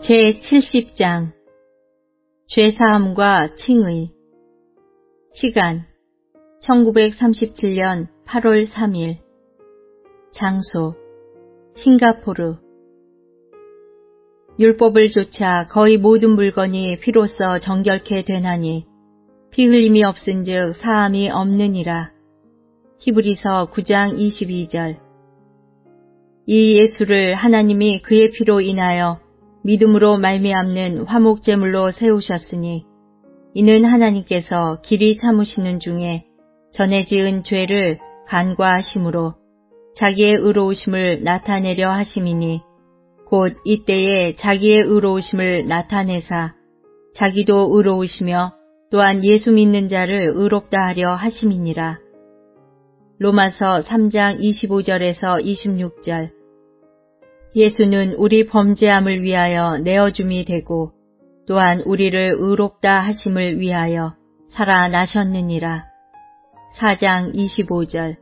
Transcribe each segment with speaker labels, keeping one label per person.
Speaker 1: 제70장 죄사함과 칭의. 시간 1937년 8월 3일. 장소 싱가포르. 율법을 조차 거의 모든 물건이 피로써 정결케 되나니 피 흘림이 없은즉 사함이 없느니라. 히브리서 9장 22절. 이 예수를 하나님이 그의 피로 인하여 믿음으로 말미암는 화목제물로 세우셨으니 이는 하나님께서 길이 참으시는 중에 전에 지은 죄를 간과하심으로 자기의 의로우심을 나타내려 하심이니 곧 이때에 자기의 의로우심을 나타내사 자기도 의로우시며 또한 예수 믿는 자를 의롭다 하려 하심이니라. 로마서 3장 25절에서 26절. 예수는 우리 범죄함을 위하여 내어줌이 되고 또한 우리를 의롭다 하심을 위하여 살아나셨느니라. 4장 25절.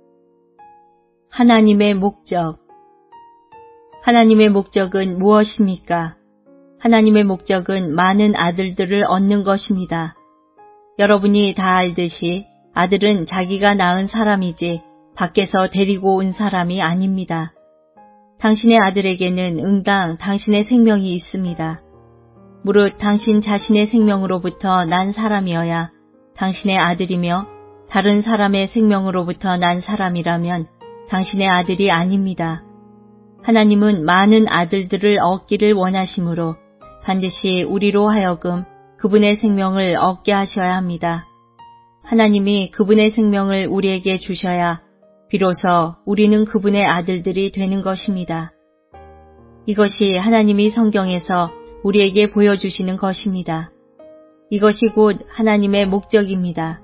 Speaker 1: 하나님의 목적. 하나님의 목적은 무엇입니까? 하나님의 목적은 많은 아들들을 얻는 것입니다. 여러분이 다 알듯이 아들은 자기가 낳은 사람이지 밖에서 데리고 온 사람이 아닙니다. 당신의 아들에게는 응당 당신의 생명이 있습니다. 무릇 당신 자신의 생명으로부터 난 사람이어야 당신의 아들이며 다른 사람의 생명으로부터 난 사람이라면 당신의 아들이 아닙니다. 하나님은 많은 아들들을 얻기를 원하시므로 반드시 우리로 하여금 그분의 생명을 얻게 하셔야 합니다. 하나님이 그분의 생명을 우리에게 주셔야 비로소 우리는 그분의 아들들이 되는 것입니다. 이것이 하나님이 성경에서 우리에게 보여주시는 것입니다. 이것이 곧 하나님의 목적입니다.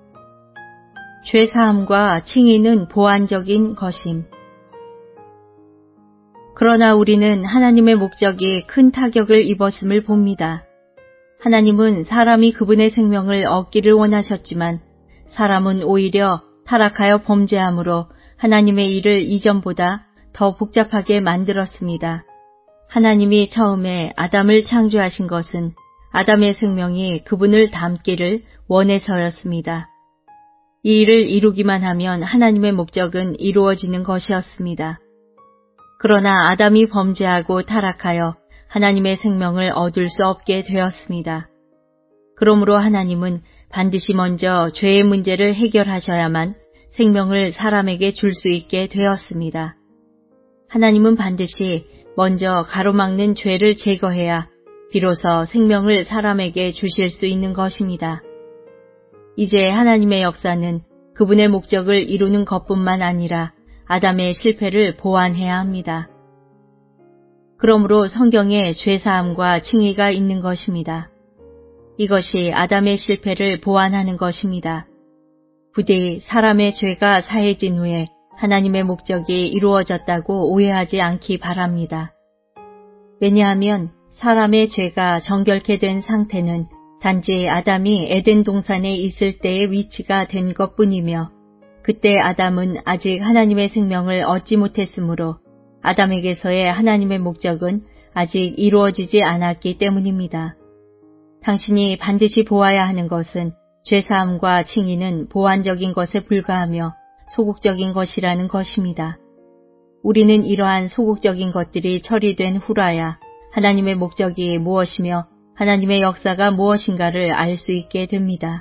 Speaker 1: 죄사함과 칭의는 보완적인 것임. 그러나 우리는 하나님의 목적이 큰 타격을 입었음을 봅니다. 하나님은 사람이 그분의 생명을 얻기를 원하셨지만 사람은 오히려 타락하여 범죄함으로 하나님의 일을 이전보다 더 복잡하게 만들었습니다. 하나님이 처음에 아담을 창조하신 것은 아담의 생명이 그분을 닮기를 원해서였습니다. 이 일을 이루기만 하면 하나님의 목적은 이루어지는 것이었습니다. 그러나 아담이 범죄하고 타락하여 하나님의 생명을 얻을 수 없게 되었습니다. 그러므로 하나님은 반드시 먼저 죄의 문제를 해결하셔야만 생명을 사람에게 줄 수 있게 되었습니다. 하나님은 반드시 먼저 가로막는 죄를 제거해야 비로소 생명을 사람에게 주실 수 있는 것입니다. 이제 하나님의 역사는 그분의 목적을 이루는 것뿐만 아니라 아담의 실패를 보완해야 합니다. 그러므로 성경에 죄사함과 칭의가 있는 것입니다. 이것이 아담의 실패를 보완하는 것입니다. 부디 사람의 죄가 사해진 후에 하나님의 목적이 이루어졌다고 오해하지 않기 바랍니다. 왜냐하면 사람의 죄가 정결케 된 상태는 단지 아담이 에덴 동산에 있을 때의 위치가 된 것뿐이며 그때 아담은 아직 하나님의 생명을 얻지 못했으므로 아담에게서의 하나님의 목적은 아직 이루어지지 않았기 때문입니다. 당신이 반드시 보아야 하는 것은 죄사함과 칭의는 보완적인 것에 불과하며 소극적인 것이라는 것입니다. 우리는 이러한 소극적인 것들이 처리된 후라야 하나님의 목적이 무엇이며 하나님의 역사가 무엇인가를 알 수 있게 됩니다.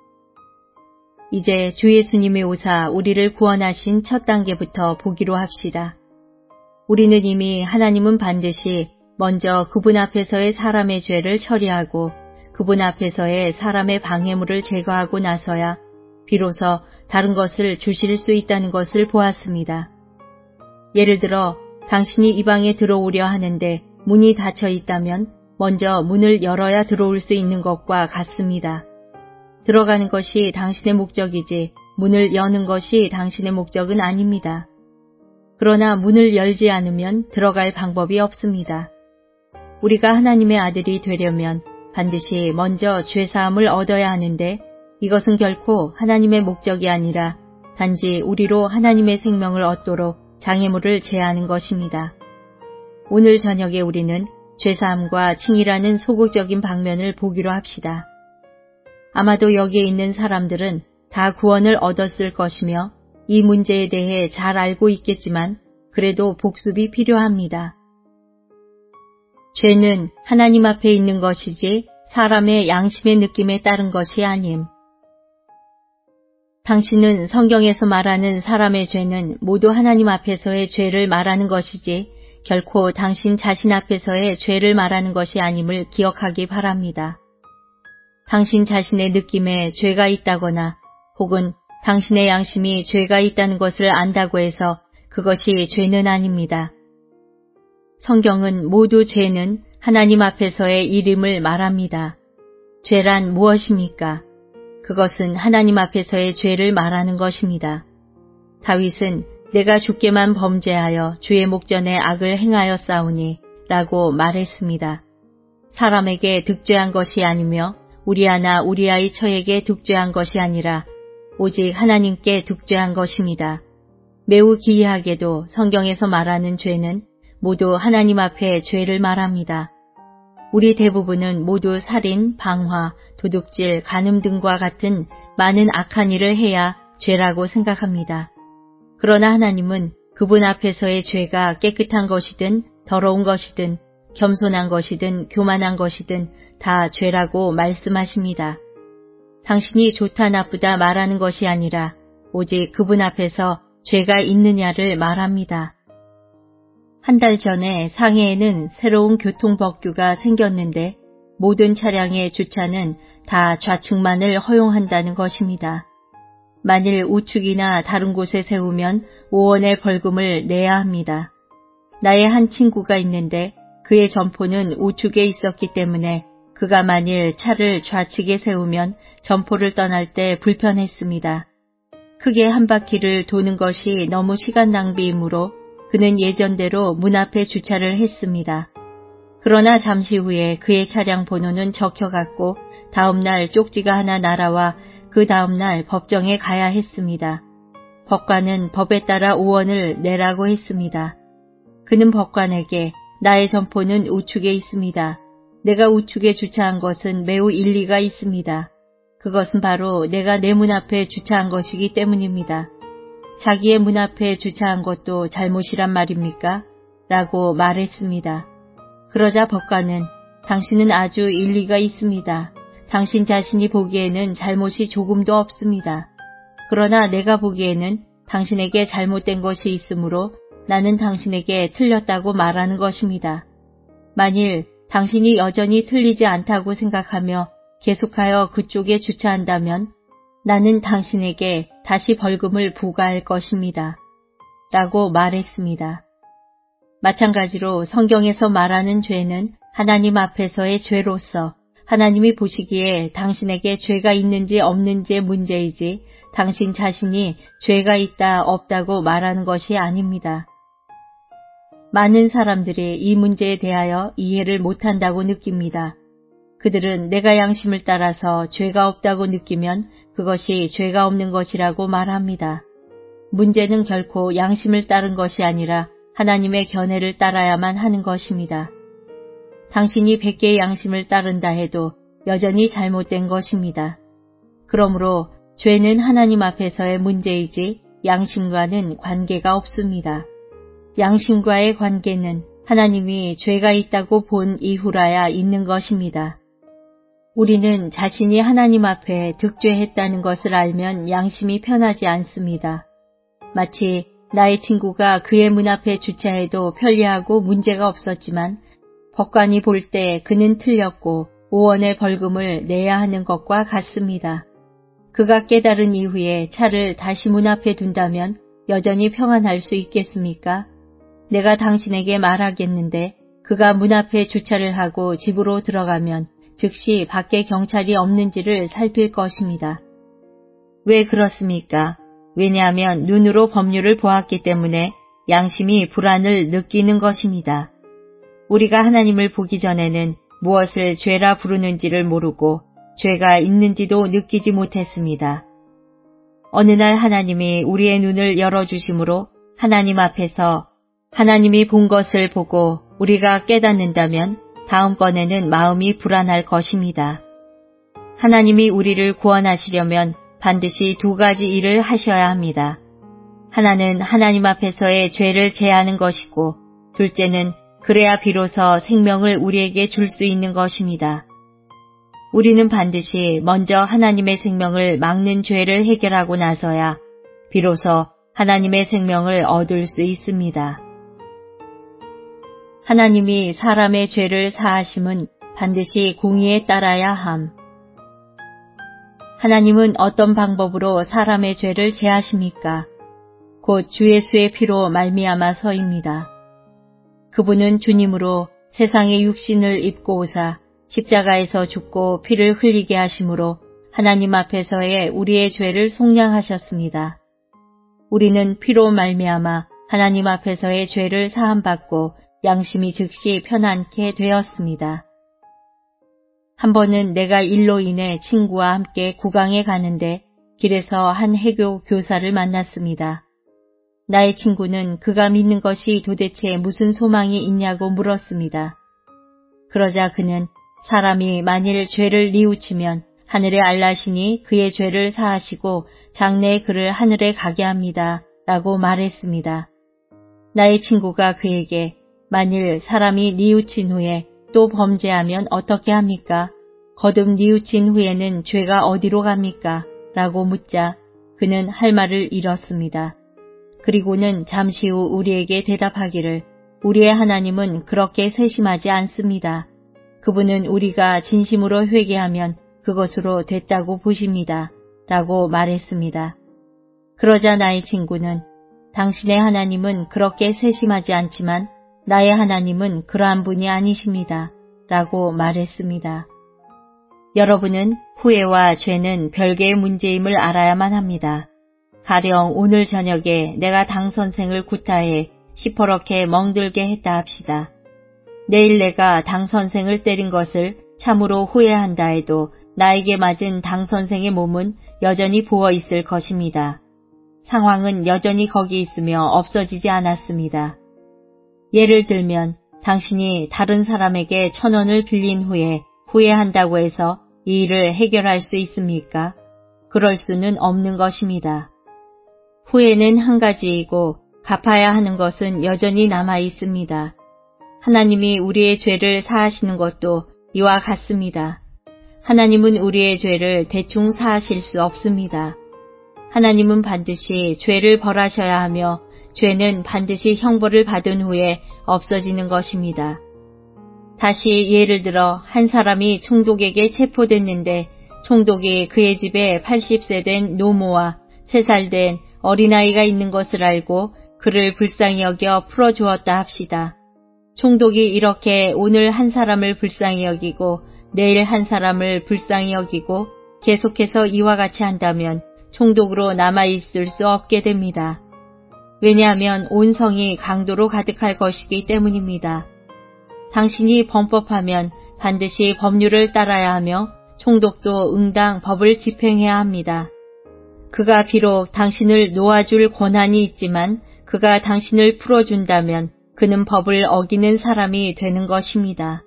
Speaker 1: 이제 주 예수님이 오사 우리를 구원하신 첫 단계부터 보기로 합시다. 우리는 이미 하나님은 반드시 먼저 그분 앞에서의 사람의 죄를 처리하고 그분 앞에서의 사람의 방해물을 제거하고 나서야 비로소 다른 것을 주실 수 있다는 것을 보았습니다. 예를 들어 당신이 이 방에 들어오려 하는데 문이 닫혀 있다면 먼저 문을 열어야 들어올 수 있는 것과 같습니다. 들어가는 것이 당신의 목적이지 문을 여는 것이 당신의 목적은 아닙니다. 그러나 문을 열지 않으면 들어갈 방법이 없습니다. 우리가 하나님의 아들이 되려면 반드시 먼저 죄사함을 얻어야 하는데 이것은 결코 하나님의 목적이 아니라 단지 우리로 하나님의 생명을 얻도록 장애물을 제하는 것입니다. 오늘 저녁에 우리는 죄사함과 칭의라는 소극적인 방면을 보기로 합시다. 아마도 여기에 있는 사람들은 다 구원을 얻었을 것이며 이 문제에 대해 잘 알고 있겠지만 그래도 복습이 필요합니다. 죄는 하나님 앞에 있는 것이지 사람의 양심의 느낌에 따른 것이 아님. 당신은 성경에서 말하는 사람의 죄는 모두 하나님 앞에서의 죄를 말하는 것이지 결코 당신 자신 앞에서의 죄를 말하는 것이 아님을 기억하기 바랍니다. 당신 자신의 느낌에 죄가 있다거나 혹은 당신의 양심이 죄가 있다는 것을 안다고 해서 그것이 죄는 아닙니다. 성경은 모두 죄는 하나님 앞에서의 일임을 말합니다. 죄란 무엇입니까? 그것은 하나님 앞에서의 죄를 말하는 것입니다. 다윗은 내가 주께만 범죄하여 주의 목전에 악을 행하였사오니 라고 말했습니다. 사람에게 득죄한 것이 아니며 우리아나 우리아의 처에게 득죄한 것이 아니라 오직 하나님께 득죄한 것입니다. 매우 기이하게도 성경에서 말하는 죄는 모두 하나님 앞에 죄를 말합니다. 우리 대부분은 모두 살인, 방화, 도둑질, 간음 등과 같은 많은 악한 일을 해야 죄라고 생각합니다. 그러나 하나님은 그분 앞에서의 죄가 깨끗한 것이든 더러운 것이든 겸손한 것이든 교만한 것이든 다 죄라고 말씀하십니다. 당신이 좋다 나쁘다 말하는 것이 아니라 오직 그분 앞에서 죄가 있느냐를 말합니다. 한 달 전에 상해에는 새로운 교통법규가 생겼는데 모든 차량의 주차는 다 좌측만을 허용한다는 것입니다. 만일 우측이나 다른 곳에 세우면 5원의 벌금을 내야 합니다. 나의 한 친구가 있는데 그의 점포는 우측에 있었기 때문에 그가 만일 차를 좌측에 세우면 점포를 떠날 때 불편했습니다. 크게 한 바퀴를 도는 것이 너무 시간 낭비이므로 그는 예전대로 문 앞에 주차를 했습니다. 그러나 잠시 후에 그의 차량 번호는 적혀갔고 다음날 쪽지가 하나 날아와 그 다음날 법정에 가야 했습니다. 법관은 법에 따라 5원을 내라고 했습니다. 그는 법관에게 나의 점포는 우측에 있습니다. 내가 우측에 주차한 것은 매우 일리가 있습니다. 그것은 바로 내가 내 문 앞에 주차한 것이기 때문입니다. 자기의 문 앞에 주차한 것도 잘못이란 말입니까? 라고 말했습니다. 그러자 법관은 당신은 아주 일리가 있습니다. 당신 자신이 보기에는 잘못이 조금도 없습니다. 그러나 내가 보기에는 당신에게 잘못된 것이 있으므로 나는 당신에게 틀렸다고 말하는 것입니다. 만일 당신이 여전히 틀리지 않다고 생각하며 계속하여 그쪽에 주차한다면 나는 당신에게 다시 벌금을 부과할 것입니다. 라고 말했습니다. 마찬가지로 성경에서 말하는 죄는 하나님 앞에서의 죄로서 하나님이 보시기에 당신에게 죄가 있는지 없는지의 문제이지 당신 자신이 죄가 있다 없다고 말하는 것이 아닙니다. 많은 사람들이 이 문제에 대하여 이해를 못한다고 느낍니다. 그들은 내가 양심을 따라서 죄가 없다고 느끼면 그것이 죄가 없는 것이라고 말합니다. 문제는 결코 양심을 따른 것이 아니라 하나님의 견해를 따라야만 하는 것입니다. 당신이 100개의 양심을 따른다 해도 여전히 잘못된 것입니다. 그러므로 죄는 하나님 앞에서의 문제이지 양심과는 관계가 없습니다. 양심과의 관계는 하나님이 죄가 있다고 본 이후라야 있는 것입니다. 우리는 자신이 하나님 앞에 득죄했다는 것을 알면 양심이 편하지 않습니다. 마치 나의 친구가 그의 문 앞에 주차해도 편리하고 문제가 없었지만 법관이 볼 때 그는 틀렸고 5원의 벌금을 내야 하는 것과 같습니다. 그가 깨달은 이후에 차를 다시 문 앞에 둔다면 여전히 평안할 수 있겠습니까? 내가 당신에게 말하겠는데 그가 문 앞에 주차를 하고 집으로 들어가면 즉시 밖에 경찰이 없는지를 살필 것입니다. 왜 그렇습니까? 왜냐하면 눈으로 법률을 보았기 때문에 양심이 불안을 느끼는 것입니다. 우리가 하나님을 보기 전에는 무엇을 죄라 부르는지를 모르고 죄가 있는지도 느끼지 못했습니다. 어느 날 하나님이 우리의 눈을 열어주심으로 하나님 앞에서 하나님이 본 것을 보고 우리가 깨닫는다면 다음번에는 마음이 불안할 것입니다. 하나님이 우리를 구원하시려면 반드시 두 가지 일을 하셔야 합니다. 하나는 하나님 앞에서의 죄를 제하는 것이고, 둘째는 그래야 비로소 생명을 우리에게 줄 수 있는 것입니다. 우리는 반드시 먼저 하나님의 생명을 막는 죄를 해결하고 나서야 비로소 하나님의 생명을 얻을 수 있습니다. 하나님이 사람의 죄를 사하심은 반드시 공의에 따라야 함. 하나님은 어떤 방법으로 사람의 죄를 제하십니까? 곧 주 예수의 피로 말미암아서입니다. 그분은 주님으로 세상의 육신을 입고 오사 십자가에서 죽고 피를 흘리게 하심으로 하나님 앞에서의 우리의 죄를 속량하셨습니다. 우리는 피로 말미암아 하나님 앞에서의 죄를 사함받고 양심이 즉시 편안케 되었습니다. 한 번은 내가 일로 인해 친구와 함께 구강에 가는데 길에서 한 해교 교사를 만났습니다. 나의 친구는 그가 믿는 것이 도대체 무슨 소망이 있냐고 물었습니다. 그러자 그는 사람이 만일 죄를 뉘우치면 하늘의 알라신이 그의 죄를 사하시고 장래에 그를 하늘에 가게 합니다. 라고 말했습니다. 나의 친구가 그에게 만일 사람이 뉘우친 후에 또 범죄하면 어떻게 합니까? 거듭 뉘우친 후에는 죄가 어디로 갑니까? 라고 묻자 그는 할 말을 잃었습니다. 그리고는 잠시 후 우리에게 대답하기를 우리의 하나님은 그렇게 세심하지 않습니다. 그분은 우리가 진심으로 회개하면 그것으로 됐다고 보십니다. 라고 말했습니다. 그러자 나의 친구는 당신의 하나님은 그렇게 세심하지 않지만 나의 하나님은 그러한 분이 아니십니다. 라고 말했습니다. 여러분은 후회와 죄는 별개의 문제임을 알아야만 합니다. 가령 오늘 저녁에 내가 당 선생을 구타해 시퍼렇게 멍들게 했다 합시다. 내일 내가 당 선생을 때린 것을 참으로 후회한다 해도 나에게 맞은 당 선생의 몸은 여전히 부어 있을 것입니다. 상황은 여전히 거기 있으며 없어지지 않았습니다. 예를 들면 당신이 다른 사람에게 1,000원을 빌린 후에 후회한다고 해서 이 일을 해결할 수 있습니까? 그럴 수는 없는 것입니다. 후회는 한 가지이고 갚아야 하는 것은 여전히 남아 있습니다. 하나님이 우리의 죄를 사하시는 것도 이와 같습니다. 하나님은 우리의 죄를 대충 사하실 수 없습니다. 하나님은 반드시 죄를 벌하셔야 하며 죄는 반드시 형벌을 받은 후에 없어지는 것입니다. 다시 예를 들어 한 사람이 총독에게 체포됐는데 총독이 그의 집에 80세 된 노모와 3살 된 어린아이가 있는 것을 알고 그를 불쌍히 여겨 풀어주었다 합시다. 총독이 이렇게 오늘 한 사람을 불쌍히 여기고 내일 한 사람을 불쌍히 여기고 계속해서 이와 같이 한다면 총독으로 남아있을 수 없게 됩니다. 왜냐하면 온 성이 강도로 가득할 것이기 때문입니다. 당신이 범법하면 반드시 법률을 따라야 하며 총독도 응당 법을 집행해야 합니다. 그가 비록 당신을 놓아줄 권한이 있지만 그가 당신을 풀어준다면 그는 법을 어기는 사람이 되는 것입니다.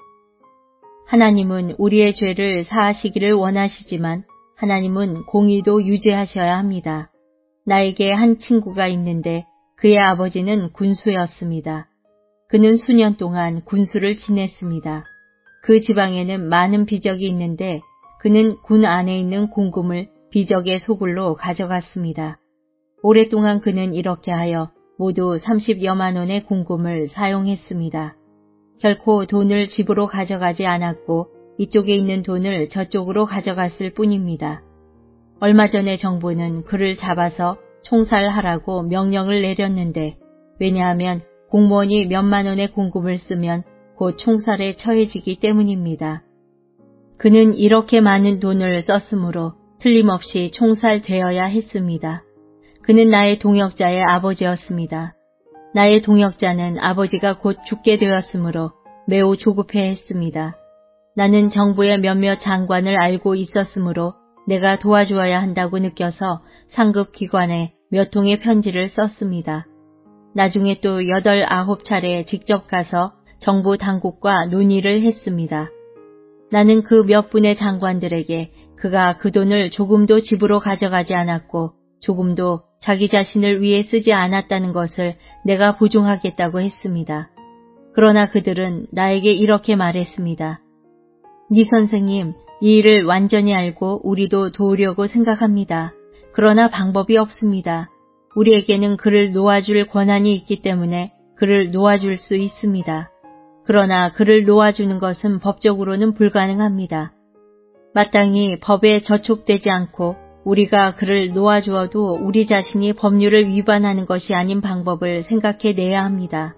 Speaker 1: 하나님은 우리의 죄를 사하시기를 원하시지만 하나님은 공의도 유지하셔야 합니다. 나에게 한 친구가 있는데 그의 아버지는 군수였습니다. 그는 수년 동안 군수를 지냈습니다. 그 지방에는 많은 비적이 있는데 그는 군 안에 있는 공금을 비적의 소굴로 가져갔습니다. 오랫동안 그는 이렇게 하여 모두 30여만 원의 공금을 사용했습니다. 결코 돈을 집으로 가져가지 않았고 이쪽에 있는 돈을 저쪽으로 가져갔을 뿐입니다. 얼마 전에 정부는 그를 잡아서 총살하라고 명령을 내렸는데 왜냐하면 공무원이 몇만 원의 공금을 쓰면 곧 총살에 처해지기 때문입니다. 그는 이렇게 많은 돈을 썼으므로 틀림없이 총살되어야 했습니다. 그는 나의 동역자의 아버지였습니다. 나의 동역자는 아버지가 곧 죽게 되었으므로 매우 조급해했습니다. 나는 정부의 몇몇 장관을 알고 있었으므로 내가 도와주어야 한다고 느껴서 상급기관에 몇 통의 편지를 썼습니다. 나중에 또 8, 9차례 직접 가서 정부 당국과 논의를 했습니다. 나는 그 몇 분의 장관들에게 그가 그 돈을 조금도 집으로 가져가지 않았고 조금도 자기 자신을 위해 쓰지 않았다는 것을 내가 보증하겠다고 했습니다. 그러나 그들은 나에게 이렇게 말했습니다. 네 선생님, 이 일을 완전히 알고 우리도 도우려고 생각합니다. 그러나 방법이 없습니다. 우리에게는 그를 놓아줄 권한이 있기 때문에 그를 놓아줄 수 있습니다. 그러나 그를 놓아주는 것은 법적으로는 불가능합니다. 마땅히 법에 저촉되지 않고 우리가 그를 놓아주어도 우리 자신이 법률을 위반하는 것이 아닌 방법을 생각해 내야 합니다.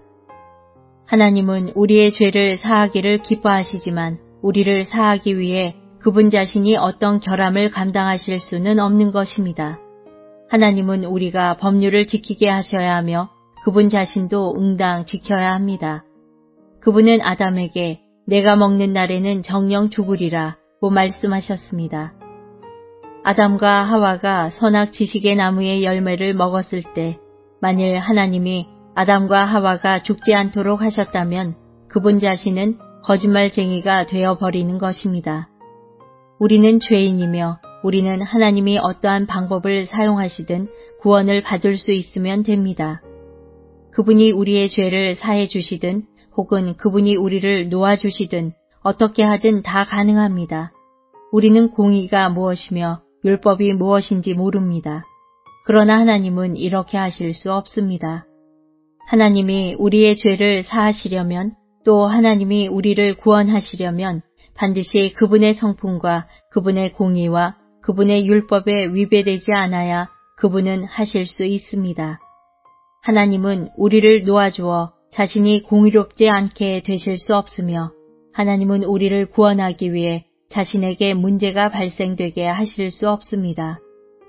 Speaker 1: 하나님은 우리의 죄를 사하기를 기뻐하시지만 우리를 사하기 위해 그분 자신이 어떤 결함을 감당하실 수는 없는 것입니다. 하나님은 우리가 법률을 지키게 하셔야 하며 그분 자신도 응당 지켜야 합니다. 그분은 아담에게 내가 먹는 날에는 정녕 죽으리라고 말씀하셨습니다. 아담과 하와가 선악 지식의 나무의 열매를 먹었을 때 만일 하나님이 아담과 하와가 죽지 않도록 하셨다면 그분 자신은 거짓말쟁이가 되어버리는 것입니다. 우리는 죄인이며 우리는 하나님이 어떠한 방법을 사용하시든 구원을 받을 수 있으면 됩니다. 그분이 우리의 죄를 사해 주시든 혹은 그분이 우리를 놓아주시든 어떻게 하든 다 가능합니다. 우리는 공의가 무엇이며 율법이 무엇인지 모릅니다. 그러나 하나님은 이렇게 하실 수 없습니다. 하나님이 우리의 죄를 사하시려면 또 하나님이 우리를 구원하시려면 반드시 그분의 성품과 그분의 공의와 그분의 율법에 위배되지 않아야 그분은 하실 수 있습니다. 하나님은 우리를 놓아주어 자신이 공의롭지 않게 되실 수 없으며 하나님은 우리를 구원하기 위해 자신에게 문제가 발생되게 하실 수 없습니다.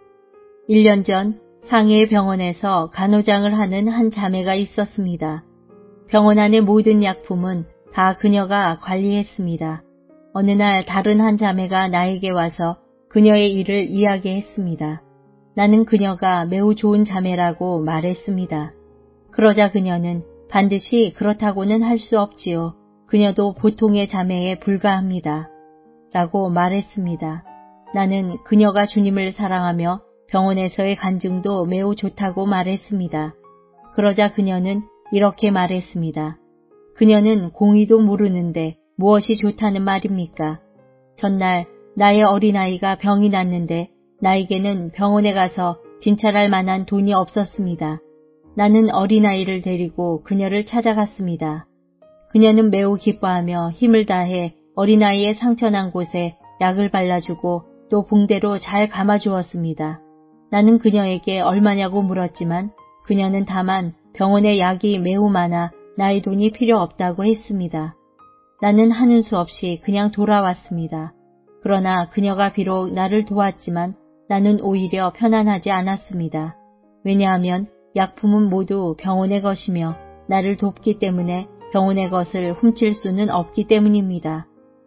Speaker 1: 1년 전 상해 병원에서 간호장을 하는 한 자매가 있었습니다. 병원 안의 모든 약품은 다 그녀가 관리했습니다. 어느 날 다른 한 자매가 나에게 와서 그녀의 일을 이야기했습니다. 나는 그녀가 매우 좋은 자매라고 말했습니다. 그러자 그녀는 반드시 그렇다고는 할 수 없지요. 그녀도 보통의 자매에 불과합니다. 라고 말했습니다. 나는 그녀가 주님을 사랑하며 병원에서의 간증도 매우 좋다고 말했습니다. 그러자 그녀는 이렇게 말했습니다. 그녀는 공의도 모르는데 무엇이 좋다는 말입니까? 전날 나의 어린아이가 병이 났는데 나에게는 병원에 가서 진찰할 만한 돈이 없었습니다. 나는 어린아이를 데리고 그녀를 찾아갔습니다. 그녀는 매우 기뻐하며 힘을 다해 어린아이의 상처난 곳에 약을 발라주고 또 붕대로 잘 감아주었습니다. 나는 그녀에게 얼마냐고 물었지만 그녀는 다만 병원에 약이 매우 많아 나의 돈이 필요 없다고 했습니다. 나는 하는 수 없이 그냥 돌아왔습니다. 그러나 그녀가 비록 나를 도왔지만 나는 오히려 편안하지 않았습니다. 왜냐하면 약품은 모두 병원의 것이며 나를 돕기 때문에 병원의 것을 훔칠 수는 없기 때문입니다.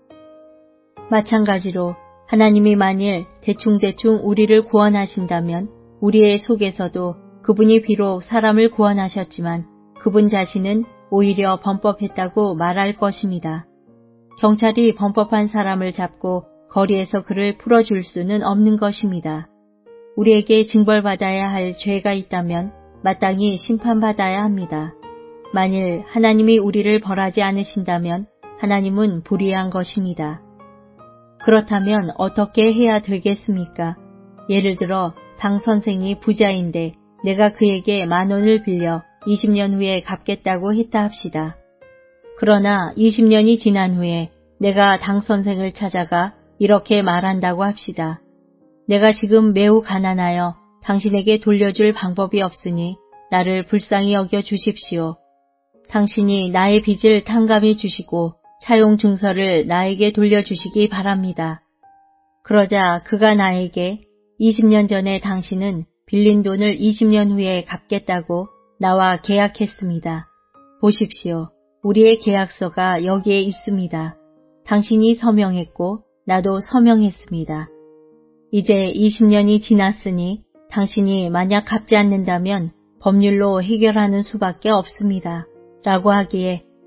Speaker 1: 마찬가지로 하나님이 만일 대충대충 우리를 구원하신다면 우리의 속에서도 그분이 비록 사람을 구원하셨지만 그분 자신은 오히려 범법했다고 말할 것입니다. 경찰이 범법한 사람을 잡고 거리에서 그를 풀어줄 수는 없는 것입니다. 우리에게 징벌받아야 할 죄가 있다면 마땅히 심판받아야 합니다. 만일 하나님이 우리를 벌하지 않으신다면 하나님은 불의한 것입니다. 그렇다면 어떻게 해야 되겠습니까? 예를 들어 당 선생이 부자인데 내가 그에게 10,000원을 빌려 20년 후에 갚겠다고 했다 합시다. 그러나 20년이 지난 후에 내가 당 선생을 찾아가 이렇게 말한다고 합시다. 내가 지금 매우 가난하여 당신에게 돌려줄 방법이 없으니 나를 불쌍히 여겨 주십시오. 당신이 나의 빚을 탕감해 주시고 차용 증서를 나에게 돌려주시기 바랍니다. 그러자 그가 나에게 20년 전에 당신은 빌린 돈을 20년 후에 갚겠다고 나와 계약했습니다. 보십시오. 우리의 계약서가 여기에 있습니다. 당신이 서명했고 나도 서명했습니다. 이제 20년이 지났으니 당신이 만약 갚지 않는다면 법률로 해결하는 수밖에 없습니다. 라고 하기에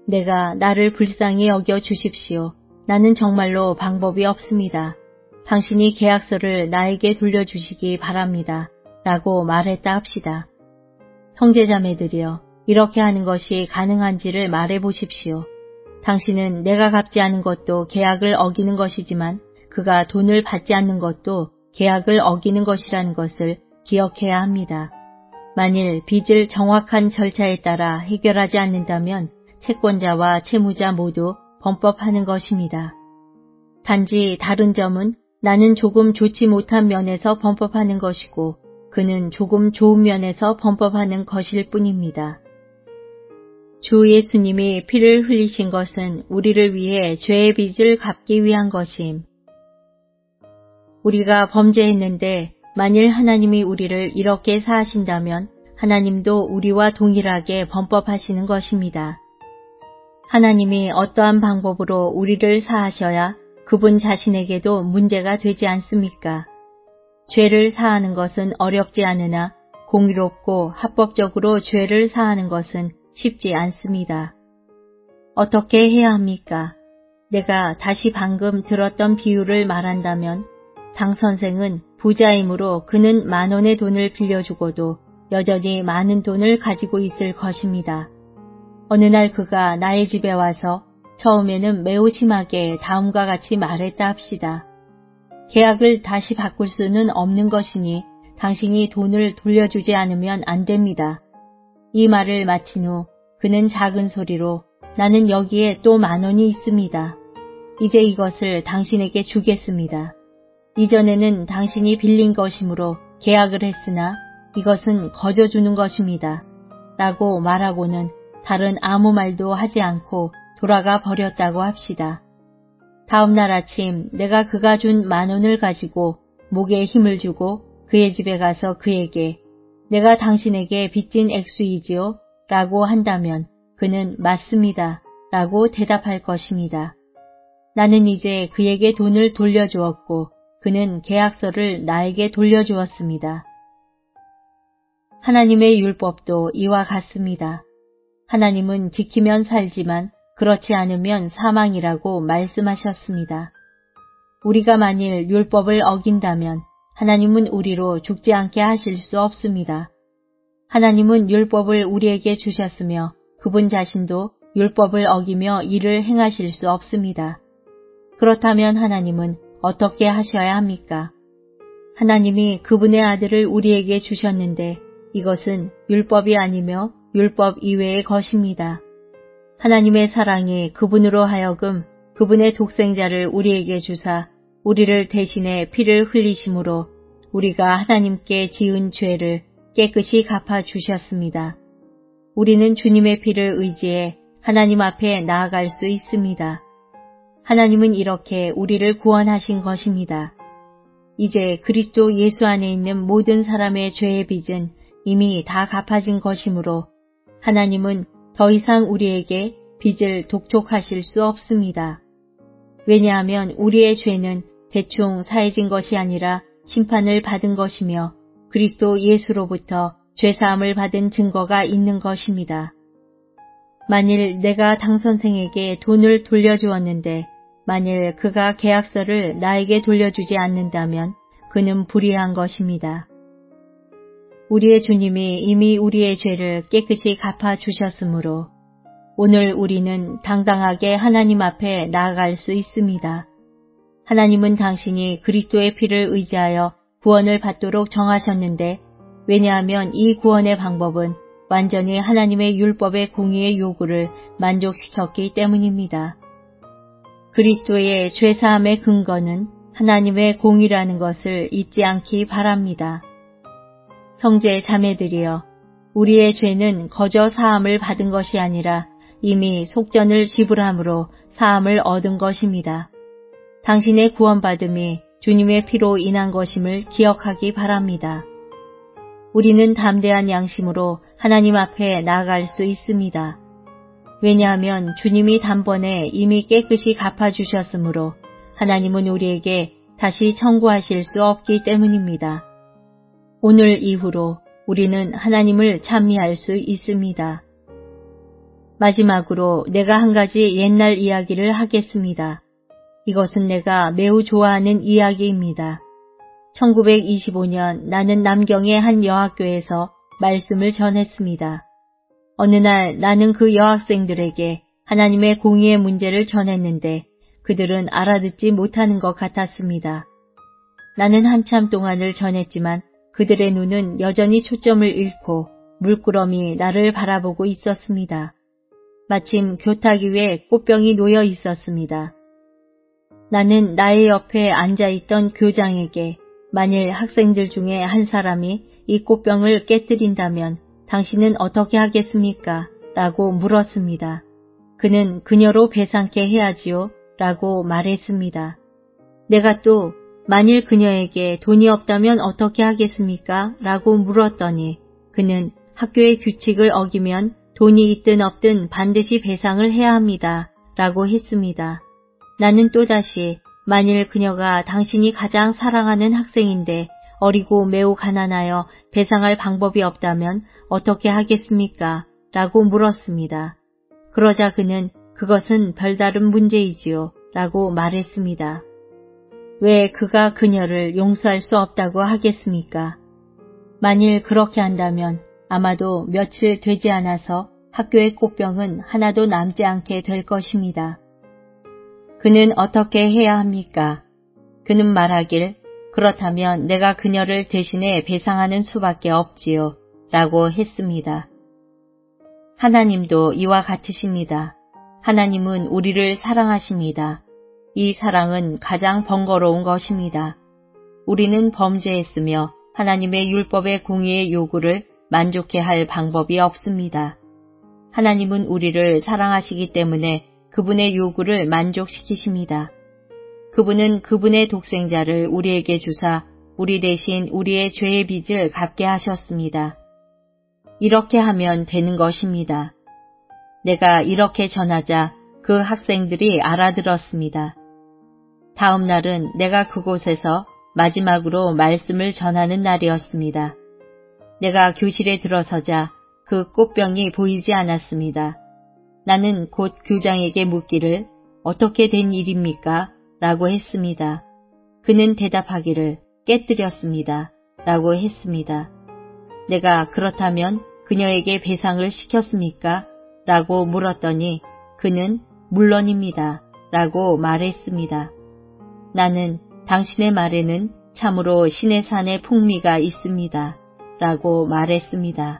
Speaker 1: 내가 나를 불쌍히 여겨 주십시오. 나는 정말로 방법이 없습니다. 당신이 계약서를 나에게 돌려주시기 바랍니다. 라고 말했다 합시다. 형제자매들이여, 이렇게 하는 것이 가능한지를 말해보십시오. 당신은 내가 갚지 않은 것도 계약을 어기는 것이지만 그가 돈을 받지 않는 것도 계약을 어기는 것이라는 것을 기억해야 합니다. 만일 빚을 정확한 절차에 따라 해결하지 않는다면 채권자와 채무자 모두 범법하는 것입니다. 단지 다른 점은 나는 조금 좋지 못한 면에서 범법하는 것이고 그는 조금 좋은 면에서 범법하는 것일 뿐입니다. 주 예수님이 피를 흘리신 것은 우리를 위해 죄의 빚을 갚기 위한 것임. 우리가 범죄했는데 만일 하나님이 우리를 이렇게 사하신다면 하나님도 우리와 동일하게 범법하시는 것입니다. 하나님이 어떠한 방법으로 우리를 사하셔야 그분 자신에게도 문제가 되지 않습니까? 죄를 사하는 것은 어렵지 않으나 공의롭고 합법적으로 죄를 사하는 것은 쉽지 않습니다. 어떻게 해야 합니까? 내가 다시 방금 들었던 비유를 말한다면 당 선생은 부자이므로 그는 10,000원의 돈을 빌려주고도 여전히 많은 돈을 가지고 있을 것입니다. 어느 날 그가 나의 집에 와서 처음에는 매우 심하게 다음과 같이 말했다 합시다. 계약을 다시 바꿀 수는 없는 것이니 당신이 돈을 돌려주지 않으면 안 됩니다. 이 말을 마친 후 그는 작은 소리로 나는 여기에 또 10,000원이 있습니다. 이제 이것을 당신에게 주겠습니다. 이전에는 당신이 빌린 것이므로 계약을 했으나 이것은 거저 주는 것입니다. 라고 말하고는 다른 아무 말도 하지 않고 돌아가 버렸다고 합시다. 다음 날 아침 내가 그가 준 10,000원을 가지고 목에 힘을 주고 그의 집에 가서 그에게 내가 당신에게 빚진 액수이지요? 라고 한다면 그는 맞습니다. 라고 대답할 것입니다. 나는 이제 그에게 돈을 돌려주었고 그는 계약서를 나에게 돌려주었습니다. 하나님의 율법도 이와 같습니다. 하나님은 지키면 살지만 그렇지 않으면 사망이라고 말씀하셨습니다. 우리가 만일 율법을 어긴다면 하나님은 우리로 죽지 않게 하실 수 없습니다. 하나님은 율법을 우리에게 주셨으며 그분 자신도 율법을 어기며 일을 행하실 수 없습니다. 그렇다면 하나님은 어떻게 하셔야 합니까? 하나님이 그분의 아들을 우리에게 주셨는데 이것은 율법이 아니며 율법 이외의 것입니다. 하나님의 사랑이 그분으로 하여금 그분의 독생자를 우리에게 주사 우리를 대신해 피를 흘리심으로 우리가 하나님께 지은 죄를 깨끗이 갚아 주셨습니다. 우리는 주님의 피를 의지해 하나님 앞에 나아갈 수 있습니다. 하나님은 이렇게 우리를 구원하신 것입니다. 이제 그리스도 예수 안에 있는 모든 사람의 죄의 빚은 이미 다 갚아진 것이므로 하나님은 더 이상 우리에게 빚을 독촉하실 수 없습니다. 왜냐하면 우리의 죄는 대충 사해진 것이 아니라 심판을 받은 것이며 그리스도 예수로부터 죄사함을 받은 증거가 있는 것입니다. 만일 내가 당 선생에게 돈을 돌려주었는데 만일 그가 계약서를 나에게 돌려주지 않는다면 그는 불의한 것입니다. 우리의 주님이 이미 우리의 죄를 깨끗이 갚아주셨으므로 오늘 우리는 당당하게 하나님 앞에 나아갈 수 있습니다. 하나님은 당신이 그리스도의 피를 의지하여 구원을 받도록 정하셨는데 왜냐하면 이 구원의 방법은 완전히 하나님의 율법의 공의의 요구를 만족시켰기 때문입니다. 그리스도의 죄사함의 근거는 하나님의 공의라는 것을 잊지 않기 바랍니다. 형제 자매들이여, 우리의 죄는 거저 사함을 받은 것이 아니라 이미 속전을 지불함으로 사함을 얻은 것입니다. 당신의 구원받음이 주님의 피로 인한 것임을 기억하기 바랍니다. 우리는 담대한 양심으로 하나님 앞에 나아갈 수 있습니다. 왜냐하면 주님이 단번에 이미 깨끗이 갚아주셨으므로 하나님은 우리에게 다시 청구하실 수 없기 때문입니다. 오늘 이후로 우리는 하나님을 찬미할 수 있습니다. 마지막으로 내가 한 가지 옛날 이야기를 하겠습니다. 이것은 내가 매우 좋아하는 이야기입니다. 1925년 나는 남경의 한 여학교에서 말씀을 전했습니다. 어느 날 나는 그 여학생들에게 하나님의 공의의 문제를 전했는데 그들은 알아듣지 못하는 것 같았습니다. 나는 한참 동안을 전했지만 그들의 눈은 여전히 초점을 잃고 물끄러미 나를 바라보고 있었습니다. 마침 교탁 위에 꽃병이 놓여 있었습니다. 나는 나의 옆에 앉아있던 교장에게 만일 학생들 중에 한 사람이 이 꽃병을 깨뜨린다면 당신은 어떻게 하겠습니까? 라고 물었습니다. 그는 그녀로 배상케 해야지요? 라고 말했습니다. 내가 또 만일 그녀에게 돈이 없다면 어떻게 하겠습니까? 라고 물었더니 그는 학교의 규칙을 어기면 돈이 있든 없든 반드시 배상을 해야 합니다. 라고 했습니다. 나는 또다시 만일 그녀가 당신이 가장 사랑하는 학생인데 어리고 매우 가난하여 배상할 방법이 없다면 어떻게 하겠습니까? 라고 물었습니다. 그러자 그는 그것은 별다른 문제이지요. 라고 말했습니다. 왜 그가 그녀를 용서할 수 없다고 하겠습니까? 만일 그렇게 한다면 아마도 며칠 되지 않아서 학교의 꽃병은 하나도 남지 않게 될 것입니다. 그는 어떻게 해야 합니까? 그는 말하길 그렇다면 내가 그녀를 대신에 배상하는 수밖에 없지요. 라고 했습니다. 하나님도 이와 같으십니다. 하나님은 우리를 사랑하십니다. 이 사랑은 가장 번거로운 것입니다. 우리는 범죄했으며 하나님의 율법의 공의의 요구를 만족해 할 방법이 없습니다. 하나님은 우리를 사랑하시기 때문에 그분의 요구를 만족시키십니다. 그분은 그분의 독생자를 우리에게 주사 우리 대신 우리의 죄의 빚을 갚게 하셨습니다. 이렇게 하면 되는 것입니다. 내가 이렇게 전하자 그 학생들이 알아들었습니다. 다음 날은 내가 그곳에서 마지막으로 말씀을 전하는 날이었습니다. 내가 교실에 들어서자 그 꽃병이 보이지 않았습니다. 나는 곧 교장에게 묻기를 어떻게 된 일입니까? 라고 했습니다. 그는 대답하기를 깨뜨렸습니다. 라고 했습니다. 내가 그렇다면 그녀에게 배상을 시켰습니까? 라고 물었더니 그는 물론입니다. 라고 말했습니다. 나는 당신의 말에는 참으로 신의 산의 풍미가 있습니다. 라고 말했습니다.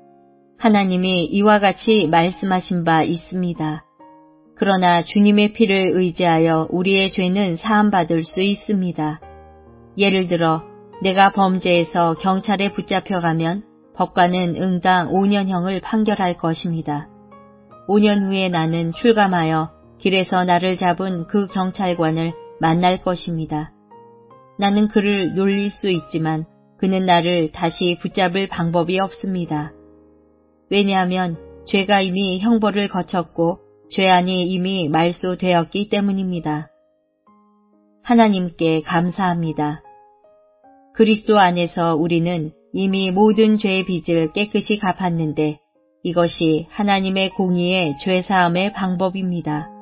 Speaker 1: 하나님이 이와 같이 말씀하신 바 있습니다. 그러나 주님의 피를 의지하여 우리의 죄는 사함받을 수 있습니다. 예를 들어 내가 범죄해서 경찰에 붙잡혀가면 법관은 응당 5년형을 판결할 것입니다. 5년 후에 나는 출감하여 길에서 나를 잡은 그 경찰관을 만날 것입니다. 나는 그를 놀릴 수 있지만 그는 나를 다시 붙잡을 방법이 없습니다. 왜냐하면 죄가 이미 형벌을 거쳤고 죄안이 이미 말소되었기 때문입니다. 하나님께 감사합니다. 그리스도 안에서 우리는 이미 모든 죄의 빚을 깨끗이 갚았는데 이것이 하나님의 공의의 죄사함의 방법입니다.